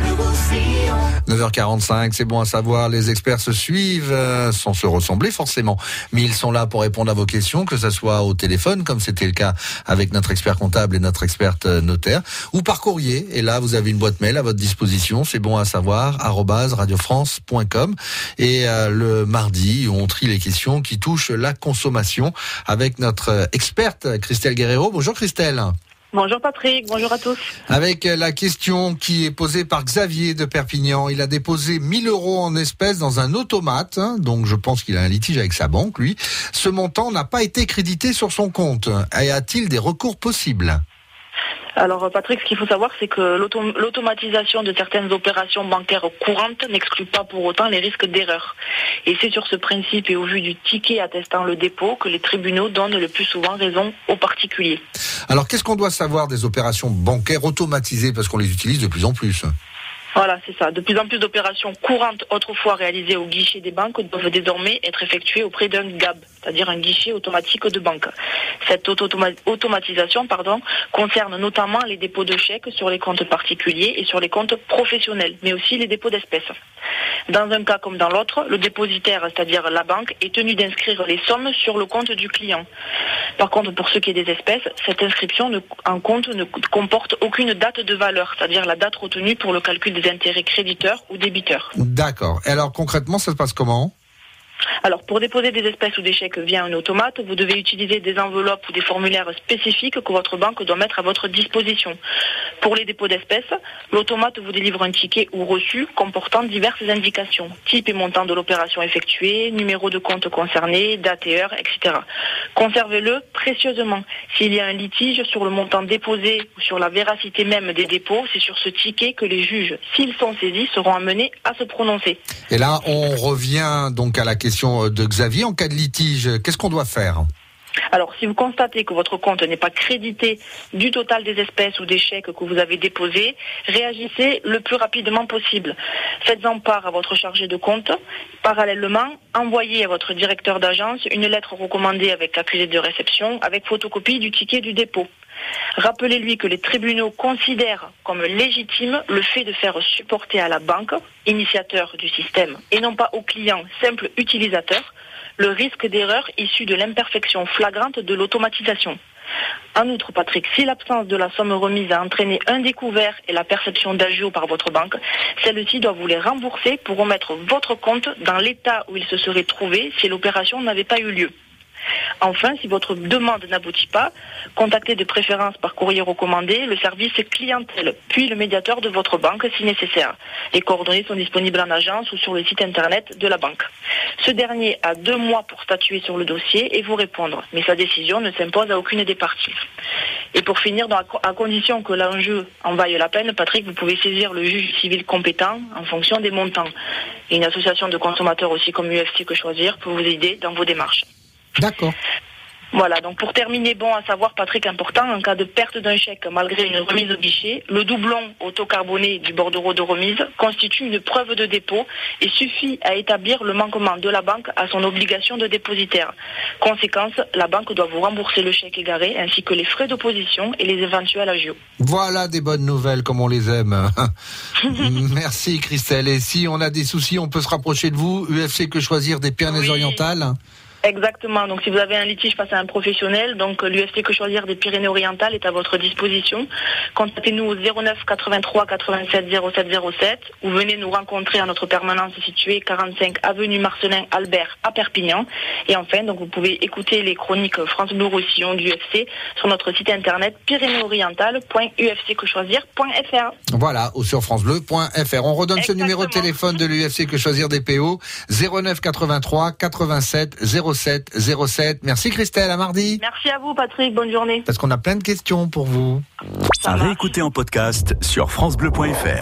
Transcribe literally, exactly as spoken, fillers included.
neuf heures quarante-cinq, c'est bon à savoir, les experts se suivent euh, sans se ressembler forcément, mais ils sont là pour répondre à vos questions, que ce soit au téléphone, comme c'était le cas avec notre expert comptable et notre experte notaire, ou par courrier. Et là, vous avez une boîte mail à votre disposition, c'est bon à savoir, arobase radiofrance point com. Et euh, le mardi, on trie les questions qui touchent la consommation avec notre experte Christelle Guerrero. Bonjour Christelle. Bonjour Patrick, bonjour à tous. Avec la question qui est posée par Xavier de Perpignan, il a déposé mille euros en espèces dans un automate, hein, donc je pense qu'il a un litige avec sa banque, lui. Ce montant n'a pas été crédité sur son compte. Y a-t-il des recours possibles ? Alors Patrick, ce qu'il faut savoir, c'est que l'autom- l'automatisation de certaines opérations bancaires courantes n'exclut pas pour autant les risques d'erreur. Et c'est sur ce principe et au vu du ticket attestant le dépôt que les tribunaux donnent le plus souvent raison aux particuliers. Alors qu'est-ce qu'on doit savoir des opérations bancaires automatisées, parce qu'on les utilise de plus en plus ? Voilà, c'est ça. De plus en plus d'opérations courantes autrefois réalisées au guichet des banques doivent désormais être effectuées auprès d'un G A B, c'est-à-dire un guichet automatique de banque. Cette automa- automatisation pardon, concerne notamment les dépôts de chèques sur les comptes particuliers et sur les comptes professionnels, mais aussi les dépôts d'espèces. Dans un cas comme dans l'autre, le dépositaire, c'est-à-dire la banque, est tenu d'inscrire les sommes sur le compte du client. Par contre, pour ce qui est des espèces, cette inscription ne, en compte ne comporte aucune date de valeur, c'est-à-dire la date retenue pour le calcul des intérêts créditeurs ou débiteurs. D'accord. Et alors concrètement, ça se passe comment ? Alors, pour déposer des espèces ou des chèques via un automate, vous devez utiliser des enveloppes ou des formulaires spécifiques que votre banque doit mettre à votre disposition. Pour les dépôts d'espèces, l'automate vous délivre un ticket ou reçu comportant diverses indications, type et montant de l'opération effectuée, numéro de compte concerné, date et heure, et cetera. Conservez-le précieusement. S'il y a un litige sur le montant déposé ou sur la véracité même des dépôts, c'est sur ce ticket que les juges, s'ils sont saisis, seront amenés à se prononcer. Et là, on revient donc à la question de Xavier. En cas de litige, qu'est-ce qu'on doit faire ? Alors, si vous constatez que votre compte n'est pas crédité du total des espèces ou des chèques que vous avez déposés, réagissez le plus rapidement possible. Faites-en part à votre chargé de compte. Parallèlement, envoyez à votre directeur d'agence une lettre recommandée avec accusé de réception, avec photocopie du ticket du dépôt. Rappelez-lui que les tribunaux considèrent comme légitime le fait de faire supporter à la banque, initiateur du système, et non pas au client, simple utilisateur, le risque d'erreur issu de l'imperfection flagrante de l'automatisation. En outre, Patrick, si l'absence de la somme remise a entraîné un découvert et la perception d'agio par votre banque, celle-ci doit vous les rembourser pour remettre votre compte dans l'état où il se serait trouvé si l'opération n'avait pas eu lieu. Enfin, si votre demande n'aboutit pas, contactez de préférence par courrier recommandé le service clientèle, puis le médiateur de votre banque si nécessaire. Les coordonnées sont disponibles en agence ou sur le site internet de la banque. Ce dernier a deux mois pour statuer sur le dossier et vous répondre, mais sa décision ne s'impose à aucune des parties. Et pour finir, dans, à condition que l'enjeu en vaille la peine, Patrick, vous pouvez saisir le juge civil compétent en fonction des montants. Et une association de consommateurs aussi comme U F C Que Choisir peut vous aider dans vos démarches. D'accord. Voilà, donc pour terminer, bon à savoir, Patrick, important, en cas de perte d'un chèque malgré une remise au guichet, le doublon autocarboné du bordereau de remise constitue une preuve de dépôt et suffit à établir le manquement de la banque à son obligation de dépositaire. Conséquence, la banque doit vous rembourser le chèque égaré ainsi que les frais d'opposition et les éventuels agios. Voilà des bonnes nouvelles comme on les aime. Merci Christelle. Et si on a des soucis, on peut se rapprocher de vous, U F C Que Choisir des Pyrénées-Orientales ? Exactement. Donc, si vous avez un litige face à un professionnel, donc l'U F C Que Choisir des Pyrénées-Orientales est à votre disposition. Contactez-nous au zéro neuf quatre-vingt-trois quatre-vingt-sept zéro sept zéro sept ou venez nous rencontrer à notre permanence située quarante-cinq avenue Marcelin Albert à Perpignan. Et enfin, donc vous pouvez écouter les chroniques France Bleu Roussillon du U F C sur notre site internet pyrénées orientales point u f c que choisir point f r. Voilà, ou sur francebleu point f r. On redonne Exactement. Ce numéro de téléphone de l'U F C Que Choisir des P O, zéro neuf quatre-vingt-trois quatre-vingt-sept zéro sept zéro sept. Merci Christelle, à mardi. Merci à vous Patrick, bonne journée. Parce qu'on a plein de questions pour vous. À réécouter en podcast sur francebleu point f r.